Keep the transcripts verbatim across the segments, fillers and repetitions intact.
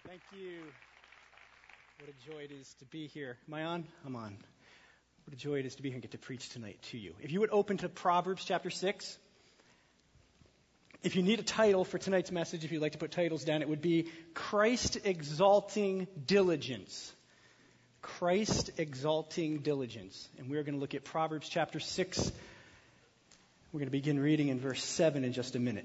Thank you. What a joy it is to be here. Am I on? I'm on. What a joy it is to be here and get to preach tonight to you. If you would open to Proverbs chapter six. If you need a title for tonight's message, if you'd like to put titles down, it would be Christ Exalting Diligence. Christ Exalting Diligence. And we're going to look at Proverbs chapter six. We're going to begin reading in verse seven in just a minute.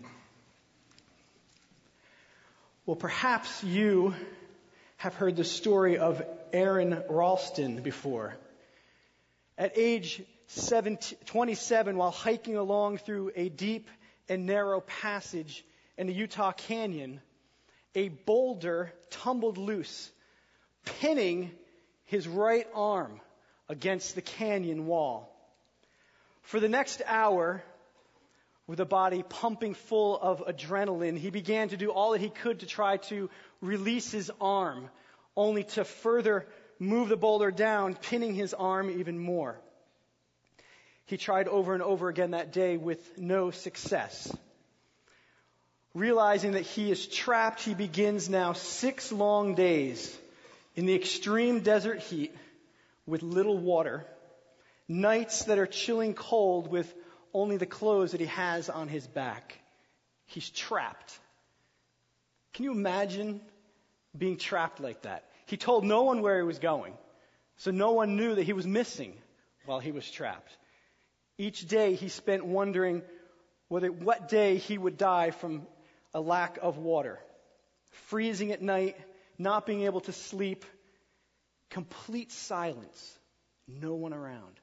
Well, perhaps you have heard the story of Aron Ralston before. At age twenty-seven, while hiking along through a deep and narrow passage in the Utah Canyon, a boulder tumbled loose, pinning his right arm against the canyon wall. For the next hour, with a body pumping full of adrenaline, he began to do all that he could to try to release his arm, only to further move the boulder down, pinning his arm even more. He tried over and over again that day with no success. Realizing that he is trapped, he begins now six long days in the extreme desert heat with little water, nights that are chilling cold with only the clothes that he has on his back. He's trapped. Can you imagine being trapped like that? He told no one where he was going, so no one knew that he was missing while he was trapped. Each day he spent wondering whether what day he would die from a lack of water. Freezing at night, not being able to sleep, complete silence, no one around.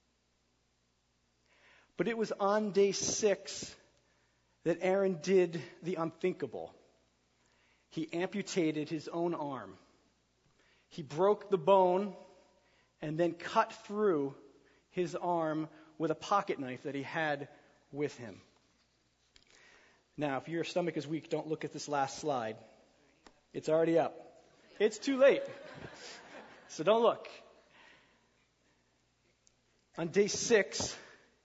But it was on day six that Aron did the unthinkable. He amputated his own arm. He broke the bone and then cut through his arm with a pocket knife that he had with him. Now, if your stomach is weak, don't look at this last slide. It's already up. It's too late. So don't look. On day six,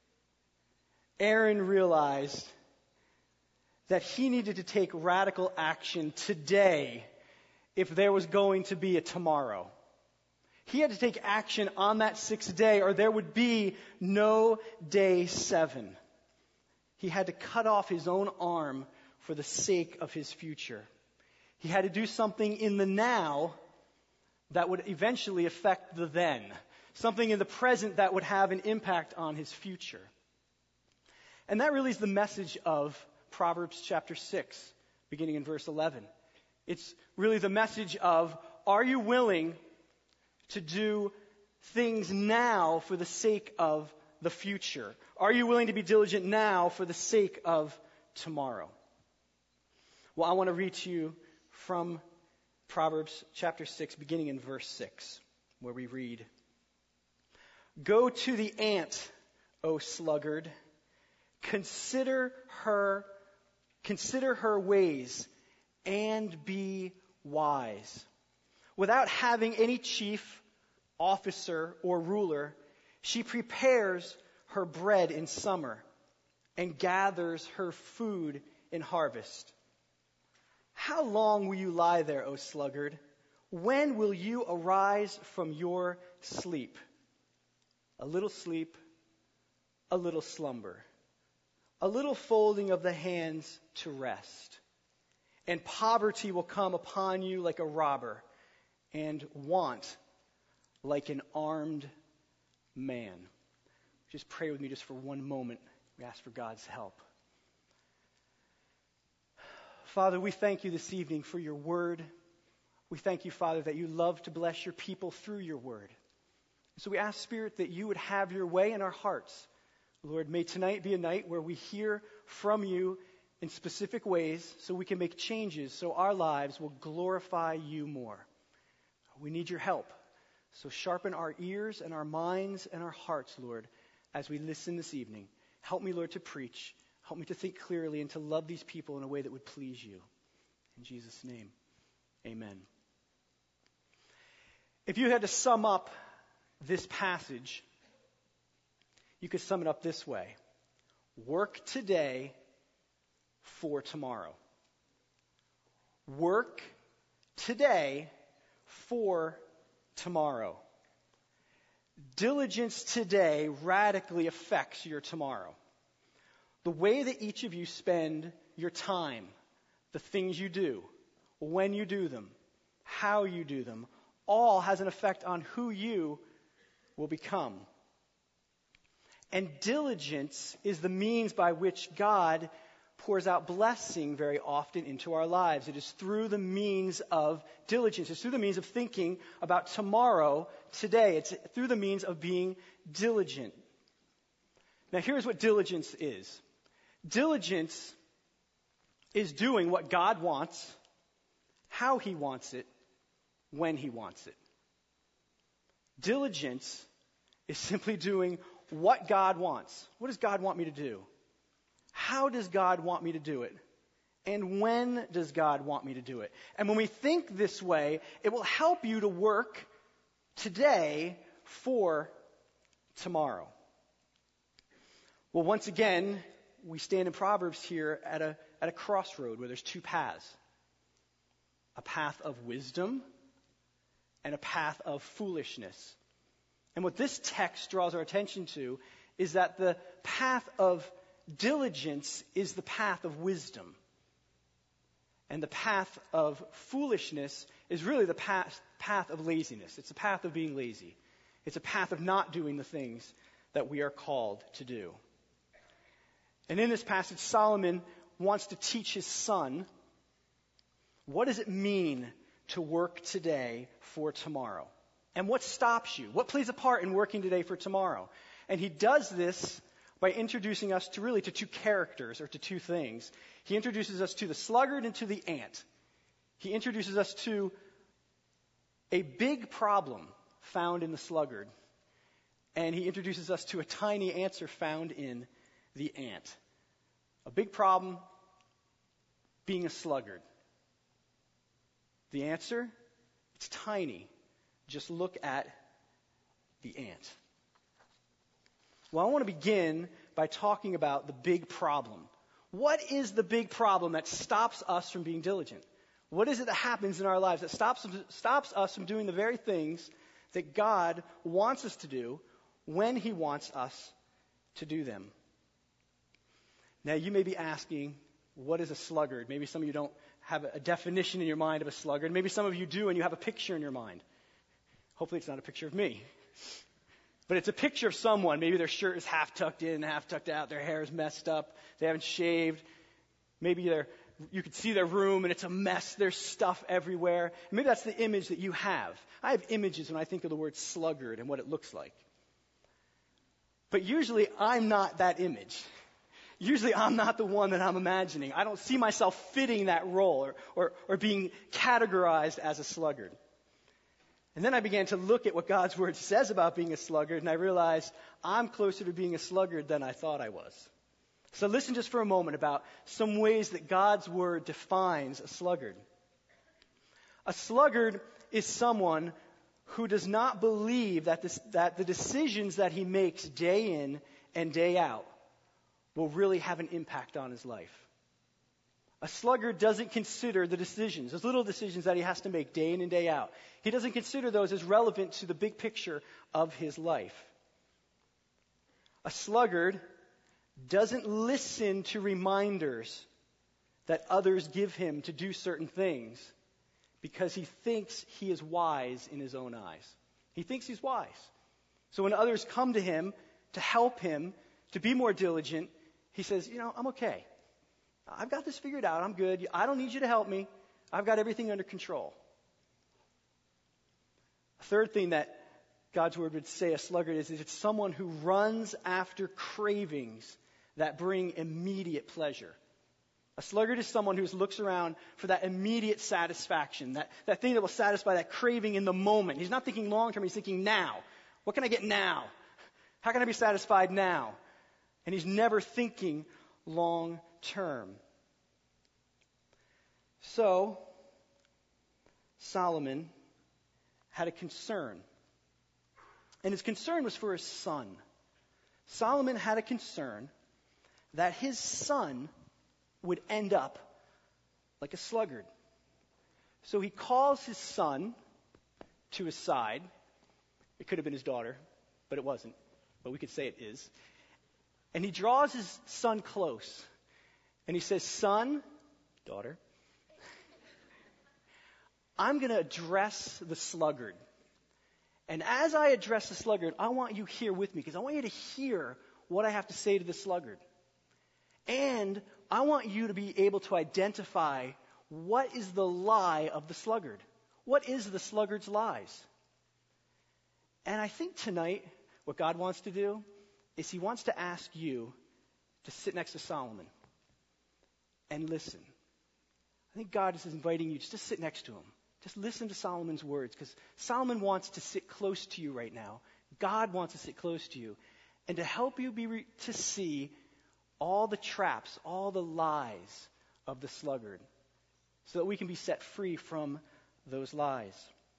Aron realized that he needed to take radical action today if there was going to be a tomorrow. He had to take action on that sixth day or there would be no day seven. He had to cut off his own arm for the sake of his future. He had to do something in the now that would eventually affect the then. Something in the present that would have an impact on his future. And that really is the message of Proverbs chapter six, beginning in verse eleven. It's really the message of, are you willing to do things now for the sake of the future? Are you willing to be diligent now for the sake of tomorrow? Well, I want to read to you from Proverbs chapter six, beginning in verse six, where we read, "Go to the ant, O sluggard. Consider her, consider her ways and be wise. Without having any chief, officer, or ruler, she prepares her bread in summer and gathers her food in harvest. How long will you lie there, O sluggard? When will you arise from your sleep? A little sleep, a little slumber. A little folding of the hands to rest. And poverty will come upon you like a robber, and want like an armed man." Just pray with me just for one moment. We ask for God's help. Father, we thank you this evening for your word. We thank you, Father, that you love to bless your people through your word. So we ask, Spirit, that you would have your way in our hearts. Lord, may tonight be a night where we hear from you in specific ways so we can make changes so our lives will glorify you more. We need your help. So sharpen our ears and our minds and our hearts, Lord, as we listen this evening. Help me, Lord, to preach. Help me to think clearly and to love these people in a way that would please you. In Jesus' name, amen. If you had to sum up this passage, you could sum it up this way. Work today for tomorrow. Work today for tomorrow. Diligence today radically affects your tomorrow. The way that each of you spend your time, the things you do, when you do them, how you do them, all has an effect on who you will become. And diligence is the means by which God pours out blessing very often into our lives. It is through the means of diligence. It's through the means of thinking about tomorrow, today. It's through the means of being diligent. Now, here's what diligence is. Diligence is doing what God wants, how He wants it, when He wants it. Diligence is simply doing what God wants. What does God want me to do? How does God want me to do it? And when does God want me to do it? And when we think this way, it will help you to work today for tomorrow. Well, once again, we stand in Proverbs here at a, at a crossroad where there's two paths. A path of wisdom and a path of foolishness. And what this text draws our attention to is that the path of diligence is the path of wisdom. And the path of foolishness is really the path, path of laziness. It's a path of being lazy. It's a path of not doing the things that we are called to do. And in this passage, Solomon wants to teach his son, what does it mean to work today for tomorrow? And what stops you? What plays a part in working today for tomorrow? And he does this by introducing us to really to two characters or to two things. He introduces us to the sluggard and to the ant. He introduces us to a big problem found in the sluggard. And he introduces us to a tiny answer found in the ant. A big problem, being a sluggard. The answer? It's tiny. Just look at the ant. Well, I want to begin by talking about the big problem. What is the big problem that stops us from being diligent? What is it that happens in our lives that stops, stops us from doing the very things that God wants us to do when He wants us to do them? Now, you may be asking, what is a sluggard? Maybe some of you don't have a definition in your mind of a sluggard. Maybe some of you do and you have a picture in your mind. Hopefully it's not a picture of me. But it's a picture of someone. Maybe their shirt is half tucked in, half tucked out. Their hair is messed up. They haven't shaved. Maybe they're, you could see their room and it's a mess. There's stuff everywhere. Maybe that's the image that you have. I have images when I think of the word sluggard and what it looks like. But usually I'm not that image. Usually I'm not the one that I'm imagining. I don't see myself fitting that role or, or, or being categorized as a sluggard. And then I began to look at what God's Word says about being a sluggard, and I realized I'm closer to being a sluggard than I thought I was. So listen just for a moment about some ways that God's Word defines a sluggard. A sluggard is someone who does not believe that, this, that the decisions that he makes day in and day out will really have an impact on his life. A sluggard doesn't consider the decisions, those little decisions that he has to make day in and day out. He doesn't consider those as relevant to the big picture of his life. A sluggard doesn't listen to reminders that others give him to do certain things because he thinks he is wise in his own eyes. He thinks he's wise. So when others come to him to help him to be more diligent, he says, you know, I'm okay. I've got this figured out. I'm good. I don't need you to help me. I've got everything under control. A third thing that God's Word would say a sluggard is, is it's someone who runs after cravings that bring immediate pleasure. A sluggard is someone who looks around for that immediate satisfaction, that, that thing that will satisfy that craving in the moment. He's not thinking long term, he's thinking now. What can I get now? How can I be satisfied now? And he's never thinking long term. So, Solomon had a concern. And his concern was for his son. Solomon had a concern that his son would end up like a sluggard. So he calls his son to his side. It could have been his daughter, but it wasn't. But we could say it is. And he draws his son close. And he says, son, daughter, I'm going to address the sluggard. And as I address the sluggard, I want you here with me because I want you to hear what I have to say to the sluggard. And I want you to be able to identify what is the lie of the sluggard. What is the sluggard's lies? And I think tonight what God wants to do is he wants to ask you to sit next to Solomon and listen. I think God is inviting you just to sit next to him. Just listen to Solomon's words because Solomon wants to sit close to you right now. God wants to sit close to you and to help you be re- to see all the traps, all the lies of the sluggard so that we can be set free from those lies.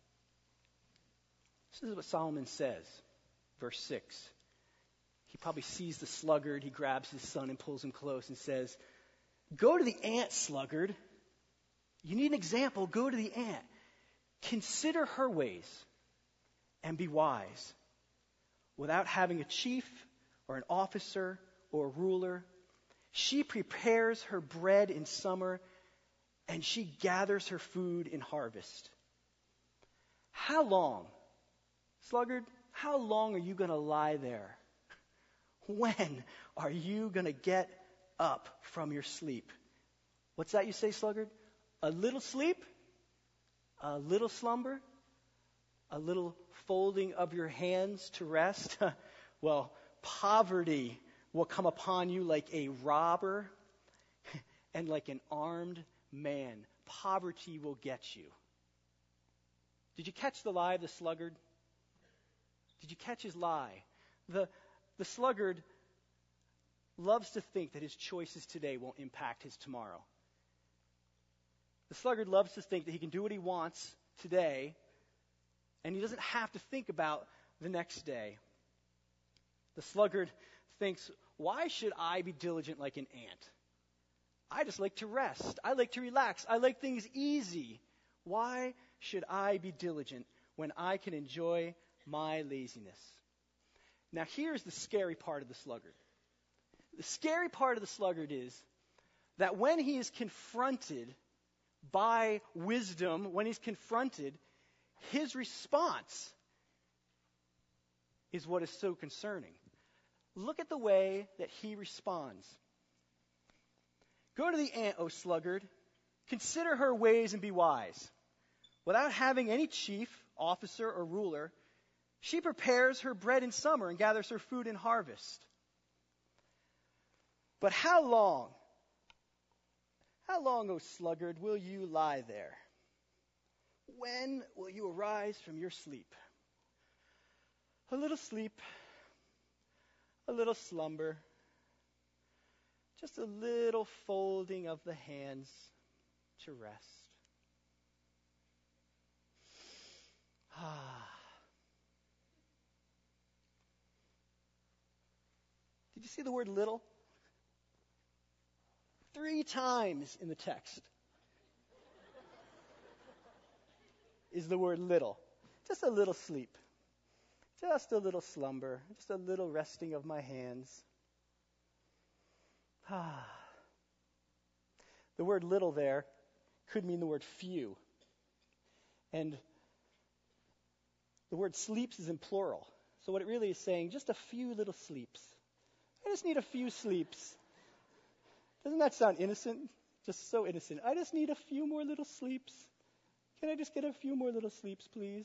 This is what Solomon says, verse six. He probably sees the sluggard. He grabs his son and pulls him close and says, go to the ant, sluggard. You need an example. Go to the ant. Consider her ways and be wise. Without having a chief or an officer or a ruler, she prepares her bread in summer and she gathers her food in harvest. How long, sluggard, how long are you going to lie there? When are you going to get up from your sleep? What's that you say, sluggard? A little sleep? A little slumber? A little folding of your hands to rest? Well, poverty will come upon you like a robber and like an armed man. Poverty will get you. Did you catch the lie of the sluggard? Did you catch his lie? The, the sluggard loves to think that his choices today won't impact his tomorrow. The sluggard loves to think that he can do what he wants today, and he doesn't have to think about the next day. The sluggard thinks, why should I be diligent like an ant? I just like to rest. I like to relax. I like things easy. Why should I be diligent when I can enjoy my laziness? Now here's the scary part of the sluggard. The scary part of the sluggard is that when he is confronted by wisdom, when he's confronted, his response is what is so concerning. Look at the way that he responds. Go to the ant, O sluggard. Consider her ways and be wise. Without having any chief, officer, or ruler, she prepares her bread in summer and gathers her food in harvest. But how long, how long, O sluggard, will you lie there? When will you arise from your sleep? A little sleep, a little slumber, just a little folding of the hands to rest. Ah. Did you see the word little? Three times in the text is the word little. Just a little sleep. Just a little slumber. Just a little resting of my hands. Ah. The word little there could mean the word few. And the word sleeps is in plural. So what it really is saying, just a few little sleeps. I just need a few sleeps. Doesn't that sound innocent? Just so innocent. I just need a few more little sleeps. Can I just get a few more little sleeps, please?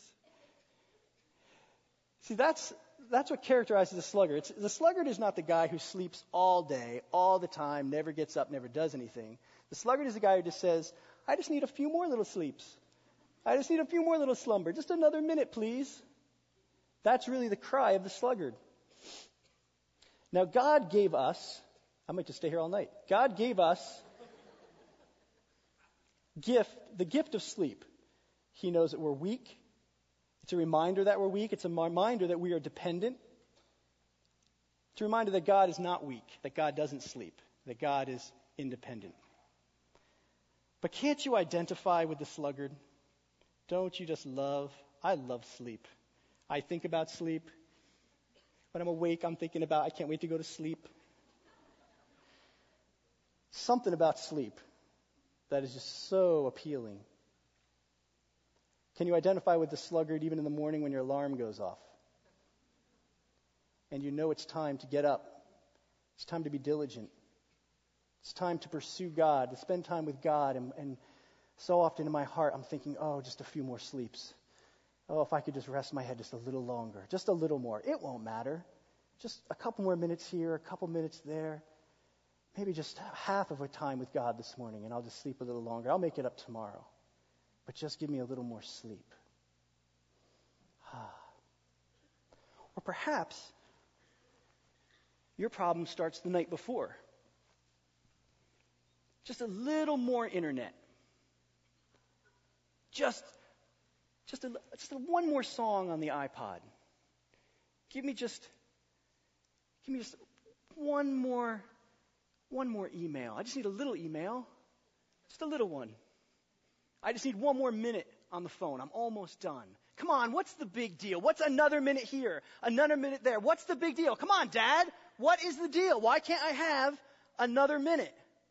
See, that's that's what characterizes the sluggard. It's, the sluggard is not the guy who sleeps all day, all the time, never gets up, never does anything. The sluggard is the guy who just says, I just need a few more little sleeps. I just need a few more little slumber. Just another minute, please. That's really the cry of the sluggard. Now, God gave us, I might just stay here all night. God gave us gift, the gift of sleep. He knows that we're weak. It's a reminder that we're weak. It's a reminder that we are dependent. It's a reminder that God is not weak, that God doesn't sleep, that God is independent. But can't you identify with the sluggard? Don't you just love? I love sleep. I think about sleep. When I'm awake, I'm thinking about, I can't wait to go to sleep. Something about sleep that is just so appealing. Can you identify with the sluggard even in the morning when your alarm goes off? And you know it's time to get up. It's time to be diligent. It's time to pursue God, to spend time with God. And, and so often in my heart, I'm thinking, oh, just a few more sleeps. Oh, if I could just rest my head just a little longer, just a little more. It won't matter. Just a couple more minutes here, a couple minutes there. Maybe just half of a time with God this morning, and I'll just sleep a little longer. I'll make it up tomorrow. But just give me a little more sleep. Or perhaps your problem starts the night before. Just a little more internet. Just, just, a, just a, one more song on the iPod. Give me just, give me just one more, one more email. I just need a little email, just a little one. I just need one more minute on the phone. I'm almost done. Come on, what's the big deal? What's another minute here, another minute there? What's the big deal? Come on, Dad. What is the deal? Why can't I have another minute?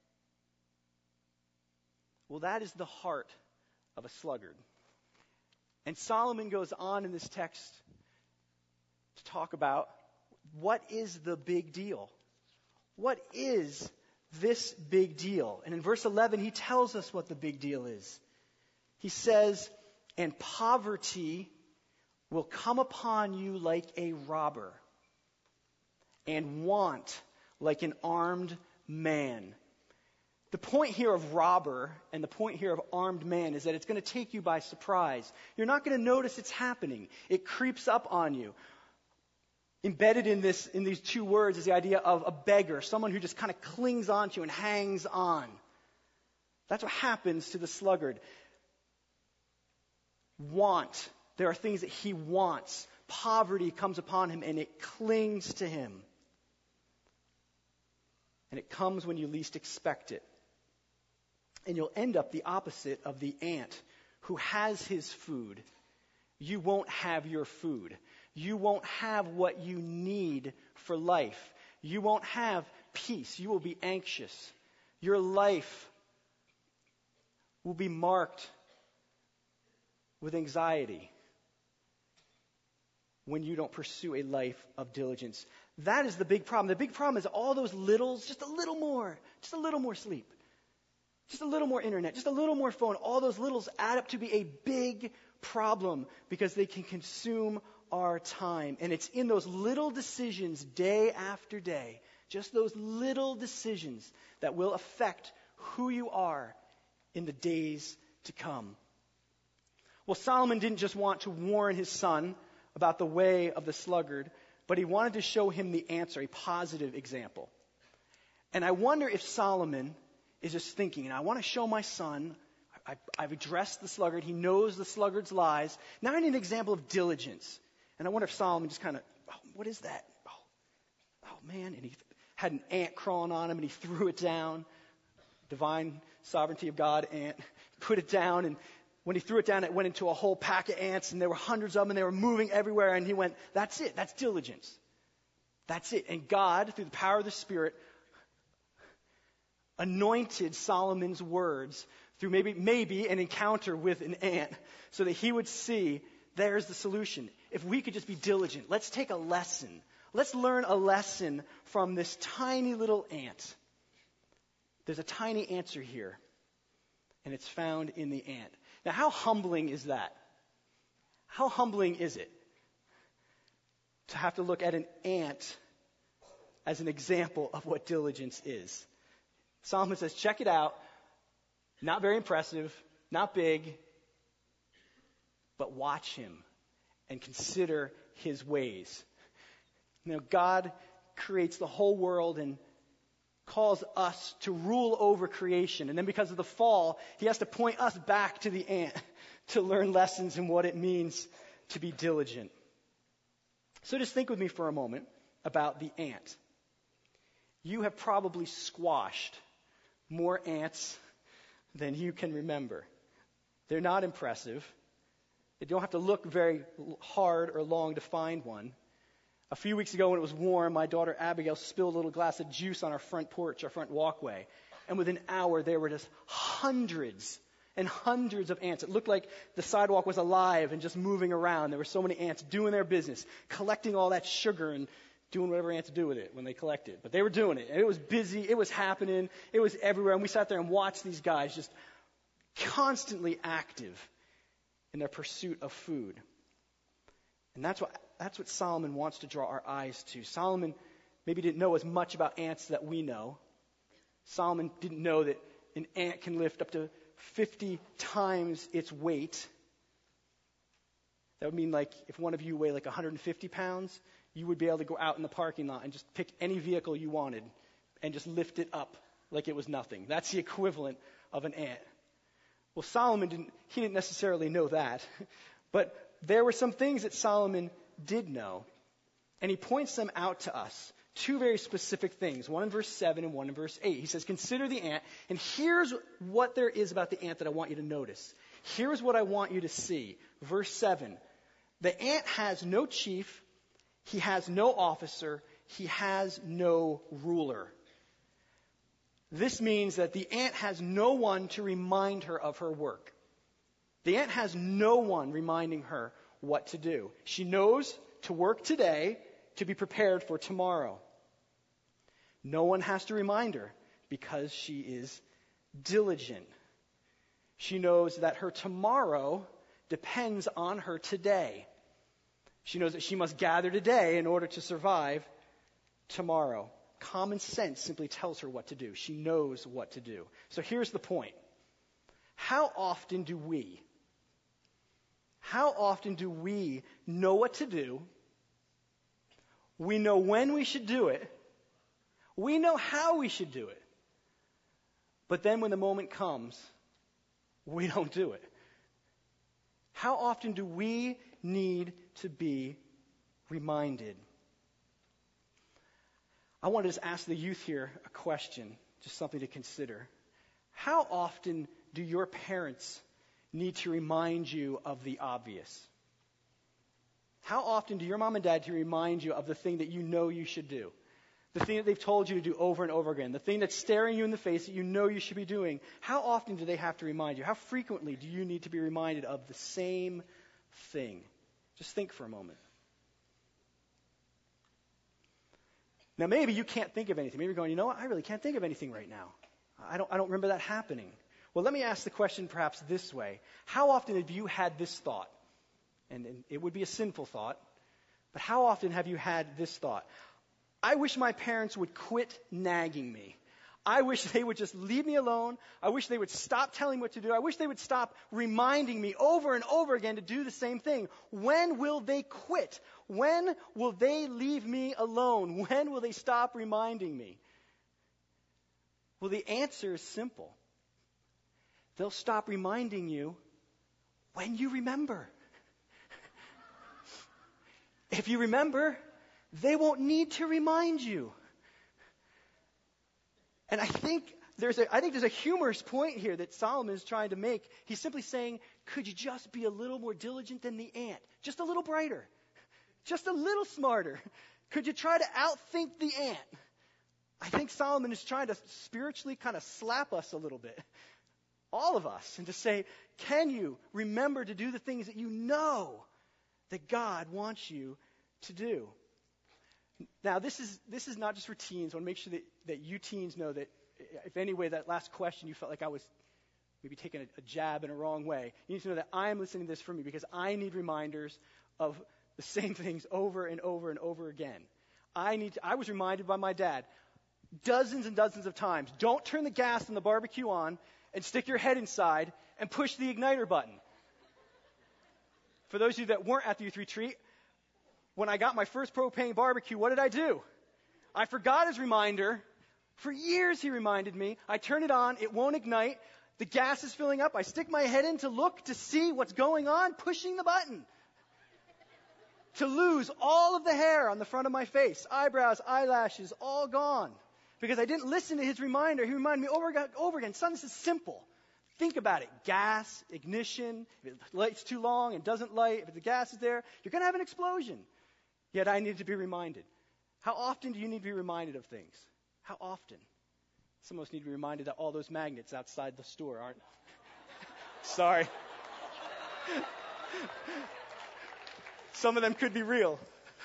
Well, that is the heart of a sluggard. And Solomon goes on in this text to talk about what is the big deal? What is this big deal? And in verse eleven, he tells us what the big deal is. He says, and poverty will come upon you like a robber, and want like an armed man. The point here of robber and the point here of armed man is that it's going to take you by surprise. You're not going to notice it's happening. It creeps up on you. Embedded in this, in these two words is the idea of a beggar, someone who just kind of clings on to you and hangs on. That's what happens to the sluggard. Want. There are things that he wants. Poverty comes upon him and it clings to him. And it comes when you least expect it. And you'll end up the opposite of the ant who has his food. You won't have your food. You won't have what you need for life. You won't have peace. You will be anxious. Your life will be marked with anxiety when you don't pursue a life of diligence. That is the big problem. The big problem is all those littles, just a little more, just a little more sleep, just a little more internet, just a little more phone. All those littles add up to be a big problem because they can consume our time. And it's in those little decisions day after day, just those little decisions that will affect who you are in the days to come. Well, Solomon didn't just want to warn his son about the way of the sluggard, but he wanted to show him the answer, a positive example. And I wonder if Solomon is just thinking, and I want to show my son, I, I've addressed the sluggard, he knows the sluggard's lies. Now I need an example of diligence. And I wonder if Solomon just kind of, oh, what is that? Oh, oh, man. And he had an ant crawling on him, and he threw it down. Divine sovereignty of God, ant. Put it down, and when he threw it down, it went into a whole pack of ants, and there were hundreds of them, and they were moving everywhere, and he went, that's it. That's diligence. That's it. And God, through the power of the Spirit, anointed Solomon's words through maybe, maybe an encounter with an ant so that he would see there's the solution. If we could just be diligent, let's take a lesson. Let's learn a lesson from this tiny little ant. There's a tiny answer here, and it's found in the ant. Now, how humbling is that? How humbling is it to have to look at an ant as an example of what diligence is? Solomon says, check it out. Not very impressive, not big, but watch him and consider his ways. You know, God creates the whole world and calls us to rule over creation. And then because of the fall, he has to point us back to the ant to learn lessons in what it means to be diligent. So just think with me for a moment about the ant. You have probably squashed more ants than you can remember. They're not impressive. You don't have to look very hard or long to find one. A few weeks ago when it was warm, my daughter Abigail spilled a little glass of juice on our front porch, our front walkway. And within an hour, there were just hundreds and hundreds of ants. It looked like the sidewalk was alive and just moving around. There were so many ants doing their business, collecting all that sugar and doing whatever ants do with it when they collect it. But they were doing it. And it was busy. It was happening. It was everywhere. And we sat there and watched these guys just constantly active in their pursuit of food. And that's what that's what Solomon wants to draw our eyes to. Solomon maybe didn't know as much about ants that we know. Solomon didn't know that an ant can lift up to fifty times its weight. That would mean like if one of you weigh like one hundred fifty pounds, you would be able to go out in the parking lot and just pick any vehicle you wanted and just lift it up like it was nothing. That's the equivalent of an ant. Well, Solomon didn't, he didn't necessarily know that. But there were some things that Solomon did know. And he points them out to us. Two very specific things. One in verse seven and one in verse eight. He says, consider the ant. And here's what there is about the ant that I want you to notice. Here's what I want you to see. Verse seven. The ant has no chief. He has no officer. He has no ruler. This means that the ant has no one to remind her of her work. The ant has no one reminding her what to do. She knows to work today to be prepared for tomorrow. No one has to remind her because she is diligent. She knows that her tomorrow depends on her today. She knows that she must gather today in order to survive tomorrow. Common sense simply tells her what to do. She knows what to do. So here's the point. How often do we, how often do we know what to do? We know when we should do it. We know how we should do it. But then when the moment comes, we don't do it. How often do we need to be reminded? I want to just ask the youth here a question, just something to consider. How often do your parents need to remind you of the obvious? How often do your mom and dad to remind you of the thing that you know you should do? The thing that they've told you to do over and over again. The thing that's staring you in the face that you know you should be doing. How often do they have to remind you? How frequently do you need to be reminded of the same thing? Just think for a moment. Now, maybe you can't think of anything. Maybe you're going, you know what? I really can't think of anything right now. I don't, I don't remember that happening. Well, let me ask the question perhaps this way. How often have you had this thought? And, and it would be a sinful thought. But how often have you had this thought? I wish my parents would quit nagging me. I wish they would just leave me alone. I wish they would stop telling me what to do. I wish they would stop reminding me over and over again to do the same thing. When will they quit? When will they leave me alone? When will they stop reminding me? Well, the answer is simple. They'll stop reminding you when you remember. If you remember, they won't need to remind you. And I think there's a I think there's a humorous point here that Solomon is trying to make. He's simply saying, could you just be a little more diligent than the ant? Just a little brighter. Just a little smarter. Could you try to outthink the ant? I think Solomon is trying to spiritually kind of slap us a little bit. All of us. And to say, can you remember to do the things that you know that God wants you to do? Now, this is this is not just for teens. I want to make sure that, that you teens know that, if any way, that last question you felt like I was maybe taking a, a jab in a wrong way. You need to know that I am listening to this for me because I need reminders of the same things over and over and over again. I need. To, I was reminded by my dad dozens and dozens of times, don't turn the gas on the barbecue on and stick your head inside and push the igniter button. For those of you that weren't at the youth retreat, when I got my first propane barbecue, what did I do? I forgot his reminder. For years he reminded me. I turn it on. It won't ignite. The gas is filling up. I stick my head in to look to see what's going on, pushing the button. To lose all of the hair on the front of my face, eyebrows, eyelashes, all gone. Because I didn't listen to his reminder. He reminded me over and over again, son, this is simple. Think about it. Gas, ignition, if it lights too long and doesn't light, if the gas is there, you're going to have an explosion. Yet I need to be reminded. How often do you need to be reminded of things? How often? Some of us need to be reminded that all those magnets outside the store aren't. Sorry. Some of them could be real.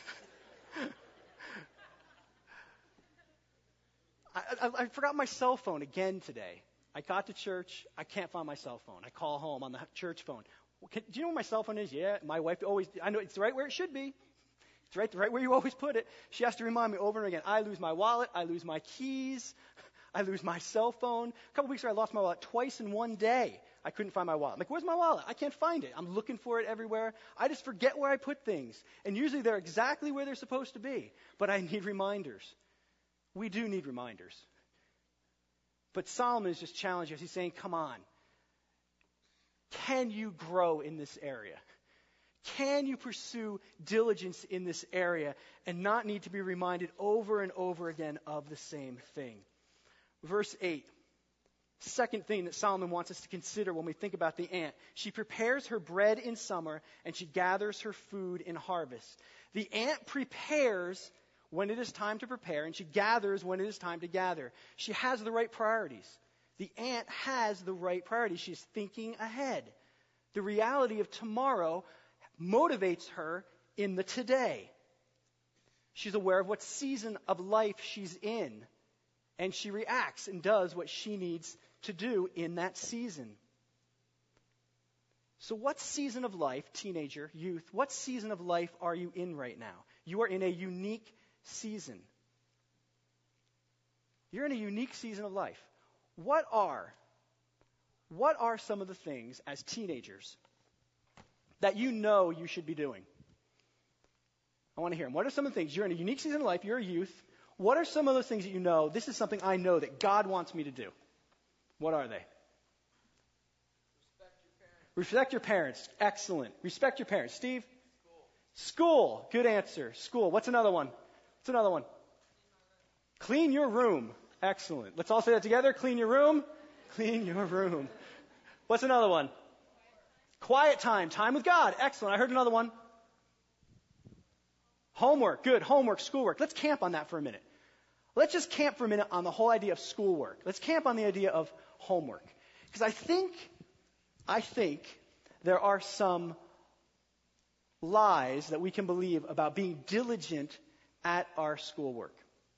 I, I, I forgot my cell phone again today. I got to church. I can't find my cell phone. I call home on the church phone. Can, do you know where my cell phone is? Yeah, my wife always, I know it's right where it should be. It's right, right where you always put it. She has to remind me over and again. I lose my wallet. I lose my keys. I lose my cell phone. A couple weeks ago, I lost my wallet twice in one day. I couldn't find my wallet. I'm like, where's my wallet? I can't find it. I'm looking for it everywhere. I just forget where I put things. And usually they're exactly where they're supposed to be. But I need reminders. We do need reminders. But Solomon is just challenging us. He's saying, come on. Can you grow in this area? Can you pursue diligence in this area and not need to be reminded over and over again of the same thing? Verse eight. Second thing that Solomon wants us to consider when we think about the ant. She prepares her bread in summer and she gathers her food in harvest. The ant prepares when it is time to prepare and she gathers when it is time to gather. She has the right priorities. The ant has the right priorities. She's thinking ahead. The reality of tomorrow motivates her in the today. She's aware of what season of life she's in. And she reacts and does what she needs to do in that season. So what season of life, teenager, youth, what season of life are you in right now? You are in a unique season. You're in a unique season of life. What are, what are some of the things as teenagers that you know you should be doing? I want to hear them. What are some of the things? You're in a unique season of life. You're a youth. What are some of those things that you know, this is something I know that God wants me to do? What are they? Respect your parents. Respect your parents. Excellent. Respect your parents. Steve? School. School. Good answer. School. What's another one? What's another one? Clean your room. Excellent. Let's all say that together. Clean your room. Clean your room. What's another one? Quiet time. Time with God. Excellent. I heard another one. Homework. Good. Homework. Schoolwork. Let's camp on that for a minute. Let's just camp for a minute on the whole idea of schoolwork. Let's camp on the idea of homework. Because I think, I think there are some lies that we can believe about being diligent at our schoolwork.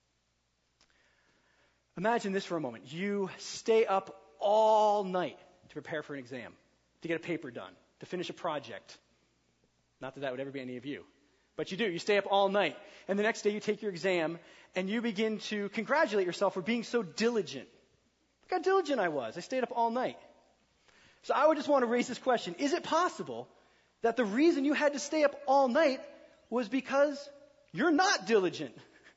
Imagine this for a moment. You stay up all night to prepare for an exam, to get a paper done, to finish a project. Not that that would ever be any of you. But you do. You stay up all night. And the next day you take your exam and you begin to congratulate yourself for being so diligent. Look how diligent I was. I stayed up all night. So I would just want to raise this question. Is it possible that the reason you had to stay up all night was because you're not diligent?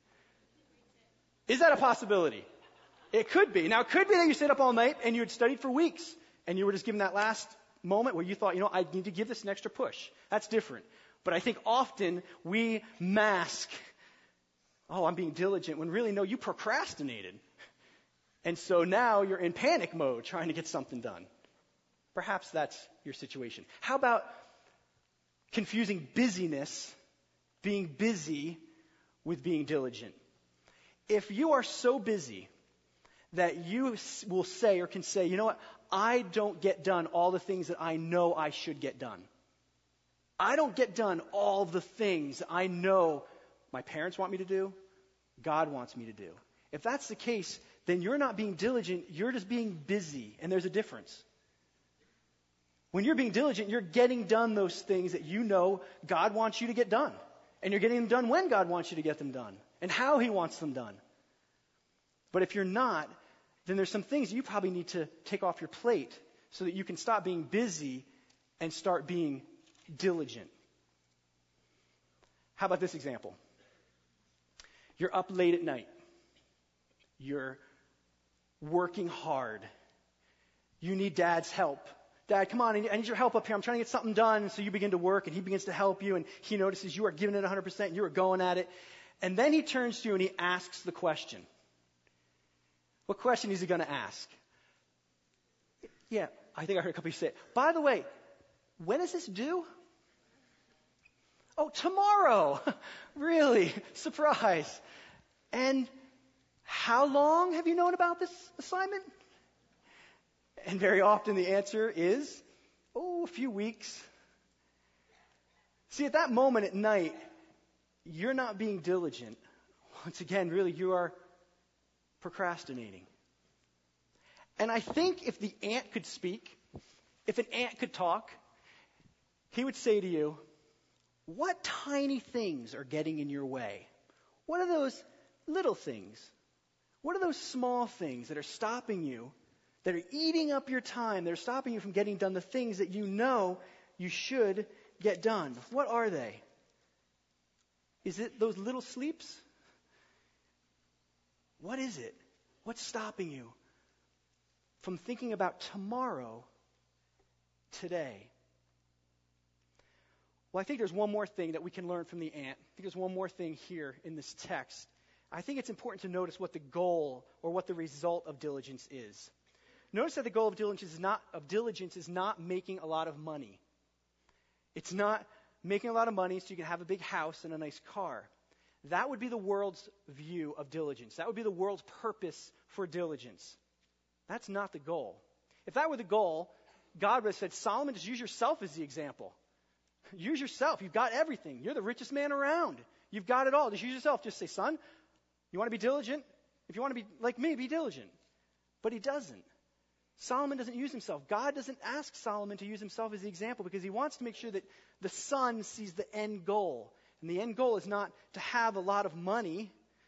Is that a possibility? It could be. Now, it could be that you stayed up all night and you had studied for weeks and you were just given that last moment where you thought, you know, I need to give this an extra push. That's different. But I think often we mask, oh, I'm being diligent, when really, no, you procrastinated. And so now you're in panic mode trying to get something done. Perhaps that's your situation. How about confusing busyness, being busy, with being diligent? If you are so busy that you will say or can say, you know what, I don't get done all the things that I know I should get done. I don't get done all the things I know my parents want me to do, God wants me to do. If that's the case, then you're not being diligent, you're just being busy, and there's a difference. When you're being diligent, you're getting done those things that you know God wants you to get done. And you're getting them done when God wants you to get them done, and how He wants them done. But if you're not, then there's some things you probably need to take off your plate so that you can stop being busy and start being diligent. How about this example? You're up late at night. You're working hard. You need Dad's help. Dad, come on, I need your help up here. I'm trying to get something done. So you begin to work, and he begins to help you, and he notices you are giving it one hundred percent, and you are going at it. And then he turns to you and he asks the question. What question is he going to ask? Yeah, I think I heard a couple of you say, by the way, when is this due? Oh, tomorrow. Really? Surprise. And how long have you known about this assignment? And very often the answer is, oh, a few weeks. See, at that moment at night, you're not being diligent. Once again, really, you are procrastinating. And I think if the ant could speak, if an ant could talk, he would say to you, what tiny things are getting in your way? What are those little things? What are those small things that are stopping you, that are eating up your time, that are stopping you from getting done the things that you know you should get done? What are they? Is it those little sleeps? What is it? What's stopping you from thinking about tomorrow, today? Well, I think there's one more thing that we can learn from the ant. I think there's one more thing here in this text. I think it's important to notice what the goal or what the result of diligence is. Notice that the goal of diligence is not of diligence is not making a lot of money. It's not making a lot of money so you can have a big house and a nice car. That would be the world's view of diligence. That would be the world's purpose for diligence. That's not the goal. If that were the goal, God would have said, Solomon, just use yourself as the example. Use yourself. You've got everything. You're the richest man around. You've got it all. Just use yourself. Just say, son, you want to be diligent? If you want to be like me, be diligent. But he doesn't. Solomon doesn't use himself. God doesn't ask Solomon to use himself as the example because he wants to make sure that the son sees the end goal. And the end goal is not to have a lot of money.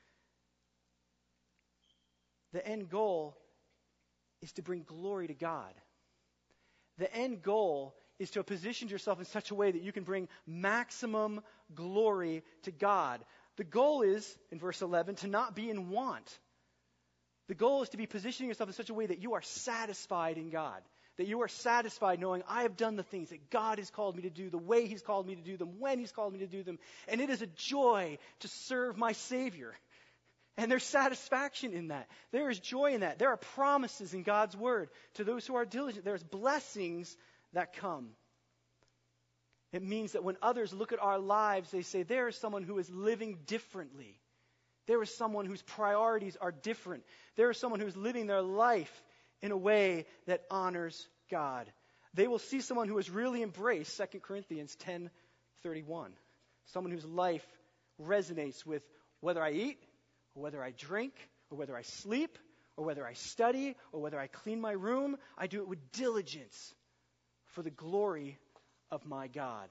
The end goal is to bring glory to God. The end goal is to position yourself in such a way that you can bring maximum glory to God. The goal is, in verse eleven, to not be in want. The goal is to be positioning yourself in such a way that you are satisfied in God. That you are satisfied knowing I have done the things that God has called me to do, the way He's called me to do them, when He's called me to do them. And it is a joy to serve my Savior. And there's satisfaction in that. There is joy in that. There are promises in God's Word to those who are diligent. There's blessings that come. It means that when others look at our lives, they say, there is someone who is living differently. There is someone whose priorities are different. There is someone who's living their life in a way that honors God. They will see someone who has really embraced Second Corinthians ten thirty-one. Someone whose life resonates with whether I eat, or whether I drink, or whether I sleep, or whether I study, or whether I clean my room. I do it with diligence for the glory of my God.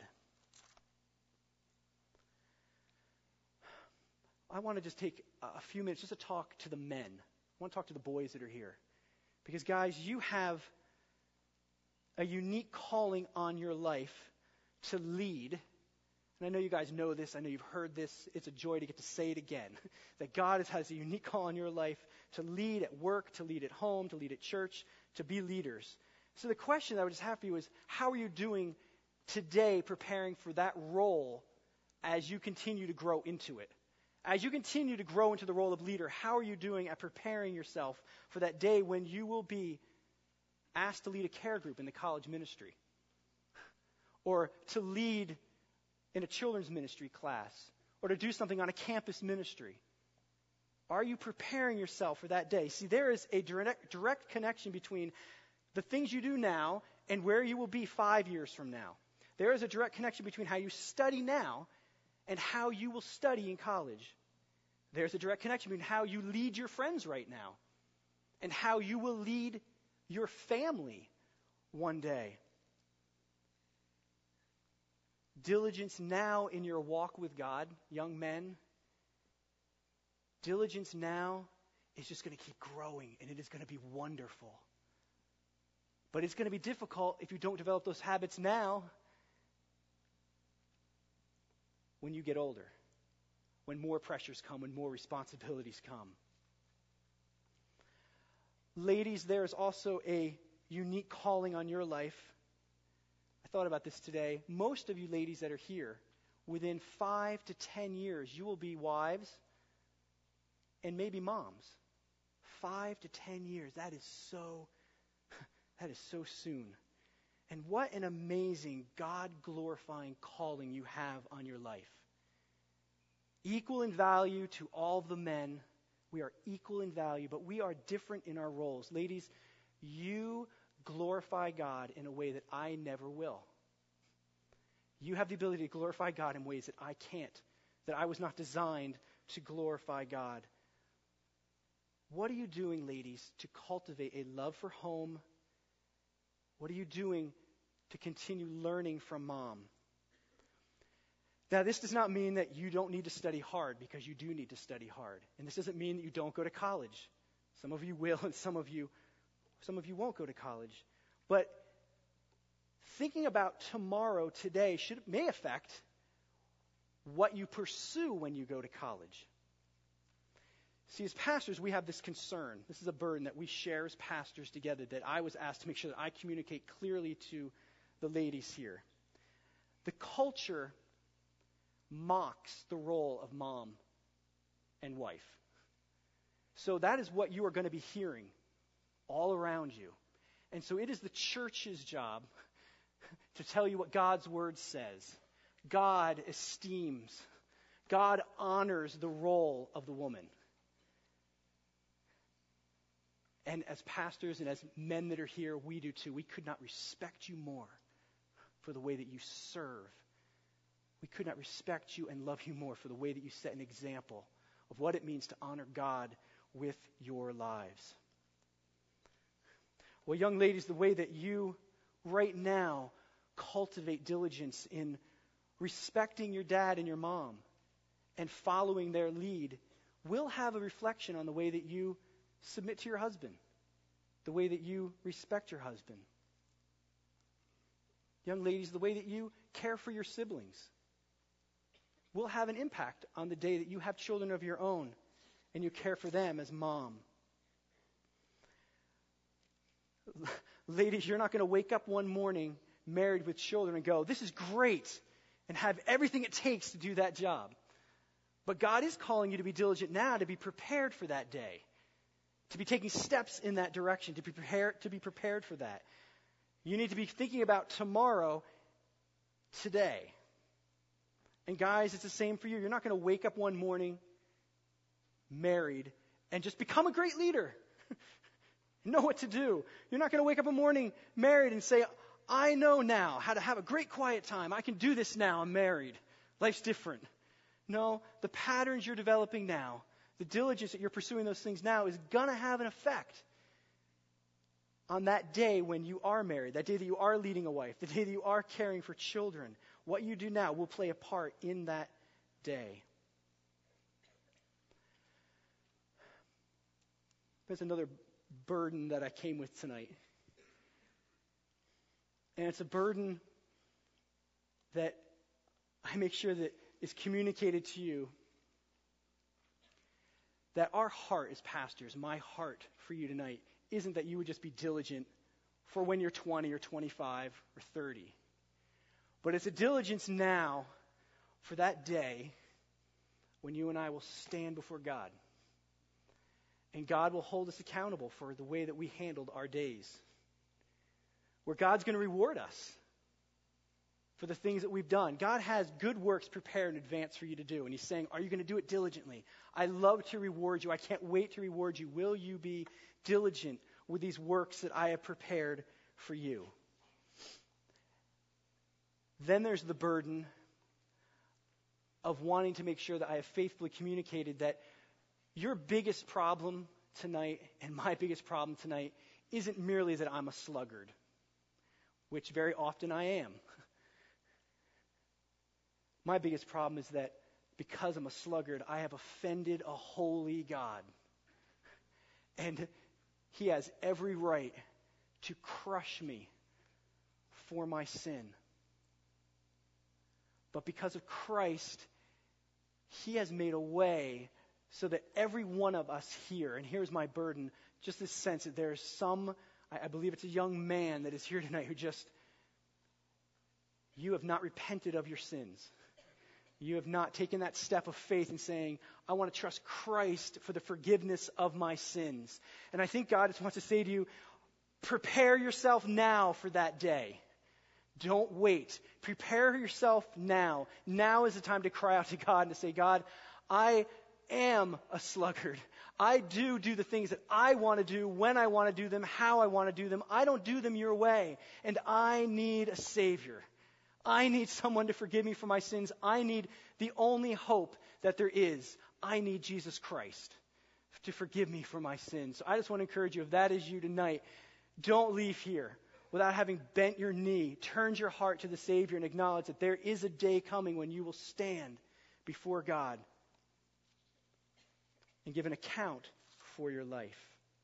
I want to just take a few minutes just to talk to the men. I want to talk to the boys that are here. Because, guys, you have a unique calling on your life to lead. And I know you guys know this. I know you've heard this. It's a joy to get to say it again. That God has a unique call on your life to lead at work, to lead at home, to lead at church, to be leaders. So the question that I would just have for you is, how are you doing today preparing for that role as you continue to grow into it? As you continue to grow into the role of leader, how are you doing at preparing yourself for that day when you will be asked to lead a care group in the college ministry? Or to lead in a children's ministry class? Or to do something on a campus ministry? Are you preparing yourself for that day? See, there is a direct, direct connection between the things you do now and where you will be five years from now. There is a direct connection between how you study now and how you will study in college. There's a direct connection between how you lead your friends right now and how you will lead your family one day. Diligence now in your walk with God, young men. Diligence now is just going to keep growing, and it is going to be wonderful. But it's going to be difficult if you don't develop those habits now when you get older, when more pressures come, when more responsibilities come. Ladies, there is also a unique calling on your life. I thought about this today. Most of you ladies that are here, within five to ten years, you will be wives and maybe moms. Five to ten years. That is so, That is so soon. And what an amazing, God-glorifying calling you have on your life. Equal in value to all the men. We are equal in value, but we are different in our roles. Ladies, you glorify God in a way that I never will. You have the ability to glorify God in ways that I can't, that I was not designed to glorify God. What are you doing, ladies, to cultivate a love for home? What are you doing to continue learning from mom? Now, this does not mean that you don't need to study hard, because you do need to study hard. And this doesn't mean that you don't go to college. Some of you will, and some of you, some of you won't go to college. But thinking about tomorrow, today, should may affect what you pursue when you go to college. See, as pastors, we have this concern. This is a burden that we share as pastors together, that I was asked to make sure that I communicate clearly to the ladies here. The culture mocks the role of mom and wife. So that is what you are going to be hearing all around you. And so it is the church's job to tell you what God's word says. God esteems, God honors the role of the woman. And as pastors and as men that are here, we do too. We could not respect you more for the way that you serve. We could not respect you and love you more for the way that you set an example of what it means to honor God with your lives. Well, young ladies, the way that you right now cultivate diligence in respecting your dad and your mom and following their lead will have a reflection on the way that you submit to your husband, the way that you respect your husband. Young ladies, the way that you care for your siblings will have an impact on the day that you have children of your own and you care for them as mom. Ladies, you're not going to wake up one morning married with children and go, this is great, and have everything it takes to do that job. But God is calling you to be diligent now, to be prepared for that day, to be taking steps in that direction, to be prepared, to be prepared for that. You need to be thinking about tomorrow, today. And guys, it's the same for you. You're not going to wake up one morning married and just become a great leader. Know what to do. You're not going to wake up a morning married and say, I know now how to have a great quiet time. I can do this now. I'm married. Life's different. No, the patterns you're developing now, the diligence that you're pursuing those things now is going to have an effect on that day when you are married, that day that you are leading a wife, the day that you are caring for children. What you do now will play a part in that day. There's another burden that I came with tonight. And it's a burden that I make sure that is communicated to you. That our heart as pastors, my heart for you tonight, isn't that you would just be diligent for when you're twenty or twenty-five or thirty. But it's a diligence now for that day when you and I will stand before God. And God will hold us accountable for the way that we handled our days. Where God's going to reward us for the things that we've done. God has good works prepared in advance for you to do. And he's saying, are you going to do it diligently? I love to reward you. I can't wait to reward you. Will you be diligent with these works that I have prepared for you? Then there's the burden of wanting to make sure that I have faithfully communicated that your biggest problem tonight and my biggest problem tonight isn't merely that I'm a sluggard, which very often I am. My biggest problem is that because I'm a sluggard, I have offended a holy God. And he has every right to crush me for my sin. But because of Christ, he has made a way so that every one of us here, and here's my burden, just this sense that there's some, I, I believe it's a young man that is here tonight who just, you have not repented of your sins. You have not taken that step of faith in saying, I want to trust Christ for the forgiveness of my sins. And I think God just wants to say to you, Prepare yourself now for that day. Don't wait. Prepare yourself now. Now is the time to cry out to God and to say, God, I am a sluggard. I do do the things that I want to do, when I want to do them, how I want to do them. I don't do them your way. And I need a Savior. I need someone to forgive me for my sins. I need the only hope that there is. I need Jesus Christ to forgive me for my sins. So I just want to encourage you, if that is you tonight, don't leave here without having bent your knee, turned your heart to the Savior, and acknowledge that there is a day coming when you will stand before God and give an account for your life.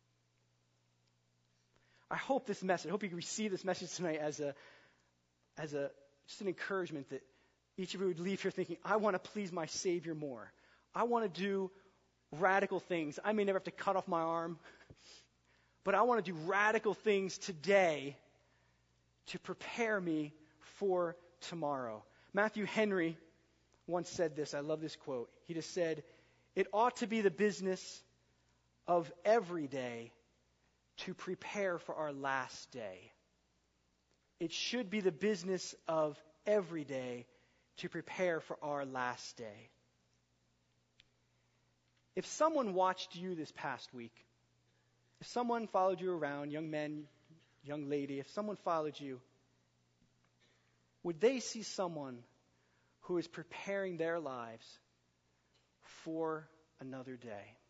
I hope this message, I hope you can receive this message tonight as a, as a, just an encouragement that each of you would leave here thinking, I want to please my Savior more. I want to do radical things. I may never have to cut off my arm, but I want to do radical things today to prepare me for tomorrow. Matthew Henry once said this. I love this quote. He just said, it ought to be the business of every day to prepare for our last day. It should be the business of every day to prepare for our last day. If someone watched you this past week, if someone followed you around, young men, young lady, if someone followed you, would they see someone who is preparing their lives for another day?